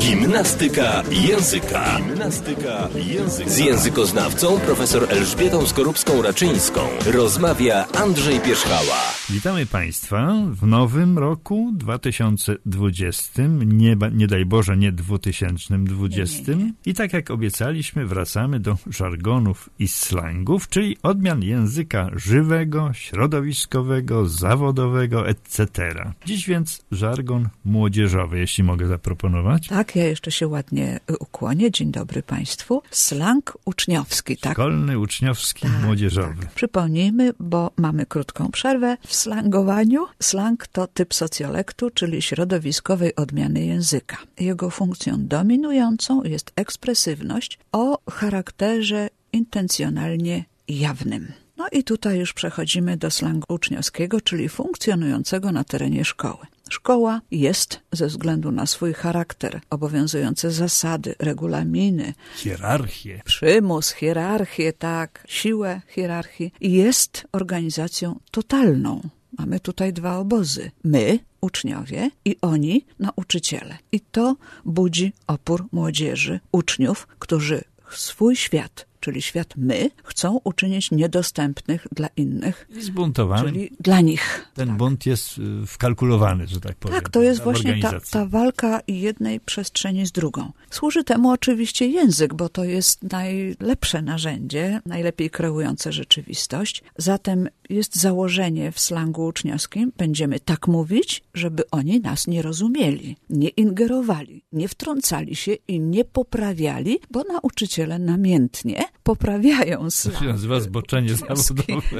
Gimnastyka języka. Z językoznawcą profesor Elżbietą Skorupską-Raczyńską rozmawia Andrzej Pierzchała. Witamy Państwa w nowym roku 2020, nie daj Boże, nie 2020. Nie. I tak jak obiecaliśmy, wracamy do żargonów i slangów, czyli odmian języka żywego, środowiskowego, zawodowego, etc. Dziś więc żargon młodzieżowy, jeśli mogę zaproponować. Tak, ja jeszcze się ładnie ukłonię. Dzień dobry Państwu. Slang uczniowski, tak? Szkolny, uczniowski, młodzieżowy. Tak. Przypomnijmy, bo mamy krótką przerwę w slangowaniu. Slang to typ socjolektu, czyli środowiskowej odmiany języka. Jego funkcją dominującą jest ekspresywność o charakterze intencjonalnie jawnym. No i tutaj już przechodzimy do slangu uczniowskiego, czyli funkcjonującego na terenie szkoły. Szkoła jest, ze względu na swój charakter, obowiązujące zasady, regulaminy, hierarchię, przymus, hierarchię, tak, siłę hierarchii, jest organizacją totalną. Mamy tutaj dwa obozy. My, uczniowie, i oni, nauczyciele. I to budzi opór młodzieży, uczniów, którzy swój świat, czyli świat my, chcą uczynić niedostępnych dla innych. I zbuntowany. Czyli dla nich. Ten bunt jest wkalkulowany, że tak powiem. Tak, to jest właśnie ta walka jednej przestrzeni z drugą. Służy temu oczywiście język, bo to jest najlepsze narzędzie, najlepiej kreujące rzeczywistość. Zatem jest założenie w slangu uczniowskim, będziemy tak mówić, żeby oni nas nie rozumieli, nie ingerowali, nie wtrącali się i nie poprawiali, bo nauczyciele namiętnie poprawiają slang. To się nazywa zboczenie zawodowe.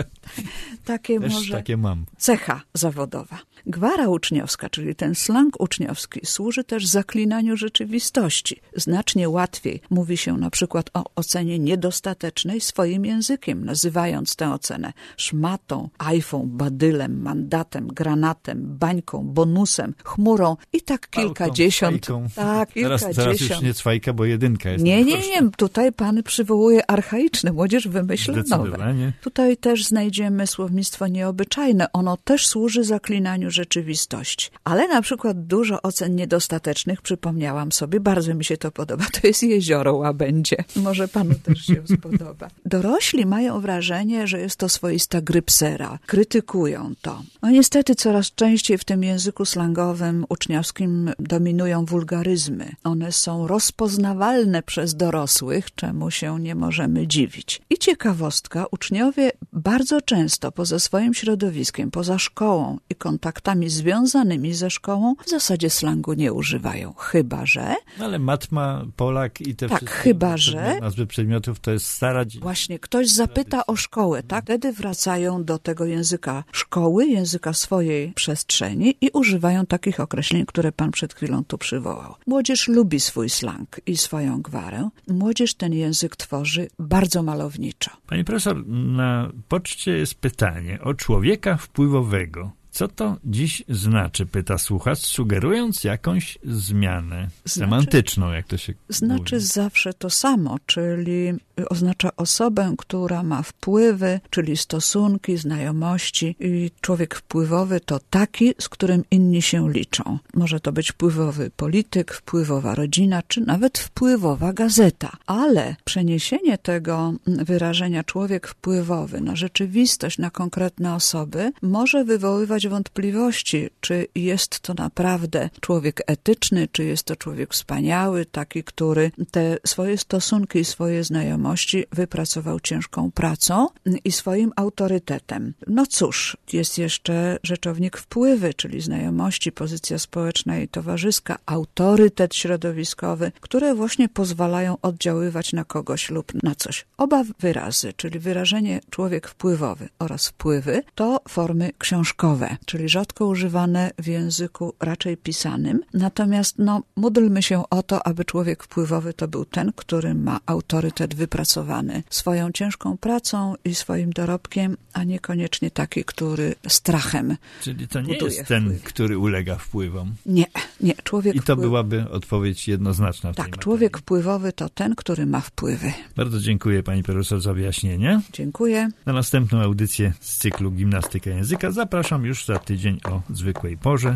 Takie też może takie mam. Cecha zawodowa. Gwara uczniowska, czyli ten slang uczniowski, służy też zaklinaniu rzeczywistości. Znacznie łatwiej mówi się na przykład o ocenie niedostatecznej swoim językiem, nazywając tę ocenę szmatą, ajfą, badylem, mandatem, granatem, bańką, bonusem, chmurą i tak kilkadziesiąt. Tak, kilkadziesiąt. Teraz już nie cwajka, bo jedynka jest. Nie. Tutaj pan przywołuje archaiczne, młodzież wymyśla nowe. Tutaj też znajdziemy słownictwo nieobyczajne. Ono też służy zaklinaniu rzeczywistości. Ale na przykład dużo ocen niedostatecznych, przypomniałam sobie, bardzo mi się to podoba, to jest jezioro Łabędzie. Może panu też się spodoba. Dorośli mają wrażenie, że jest to swoista grypsera. Krytykują to. No niestety coraz częściej w tym języku slangowym uczniowskim dominują wulgaryzmy. One są rozpoznawalne przez dorosłych, czemu się nie możemy dziwić. I ciekawostka, uczniowie bardzo często poza swoim środowiskiem, poza szkołą i kontaktami związanymi ze szkołą w zasadzie slangu nie używają. Chyba że... Ale matma, Polak i te wszystkie chyba że nazwy przedmiotów to jest stara... Właśnie, ktoś zapyta o szkołę, tak? Wtedy wracają do tego języka szkoły, języka swojej przestrzeni i używają takich określeń, które pan przed chwilą tu przywołał. Młodzież lubi swój slang i swoją gwarę. Młodzież ten język tworzy bardzo malowniczo. Pani profesor, na poczcie jest pytanie o człowieka wpływowego. Co to dziś znaczy, pyta słuchacz, sugerując jakąś zmianę semantyczną, jak to się Znaczy mówi. Zawsze to samo, czyli oznacza osobę, która ma wpływy, czyli stosunki, znajomości. I człowiek wpływowy to taki, z którym inni się liczą. Może to być wpływowy polityk, wpływowa rodzina, czy nawet wpływowa gazeta. Ale przeniesienie tego wyrażenia człowiek wpływowy na rzeczywistość, na konkretne osoby, może wywoływać wątpliwości, czy jest to naprawdę człowiek etyczny, czy jest to człowiek wspaniały, taki, który te swoje stosunki i swoje znajomości wypracował ciężką pracą i swoim autorytetem. No cóż, jest jeszcze rzeczownik wpływy, czyli znajomości, pozycja społeczna i towarzyska, autorytet środowiskowy, które właśnie pozwalają oddziaływać na kogoś lub na coś. Oba wyrazy, czyli wyrażenie człowiek wpływowy oraz wpływy, to formy książkowe, czyli rzadko używane w języku raczej pisanym. Natomiast módlmy się o to, aby człowiek wpływowy to był ten, który ma autorytet wypracowany swoją ciężką pracą i swoim dorobkiem, a niekoniecznie taki, który strachem Czyli to nie buduje jest ten, wpływ. który ulega wpływom. Nie. Człowiek I to byłaby odpowiedź jednoznaczna w tej Tak, materii. człowiek wpływowy to ten, który ma wpływy. Bardzo dziękuję pani profesor za wyjaśnienie. Dziękuję. Na następną audycję z cyklu Gimnastyka Języka zapraszam już za tydzień o zwykłej porze.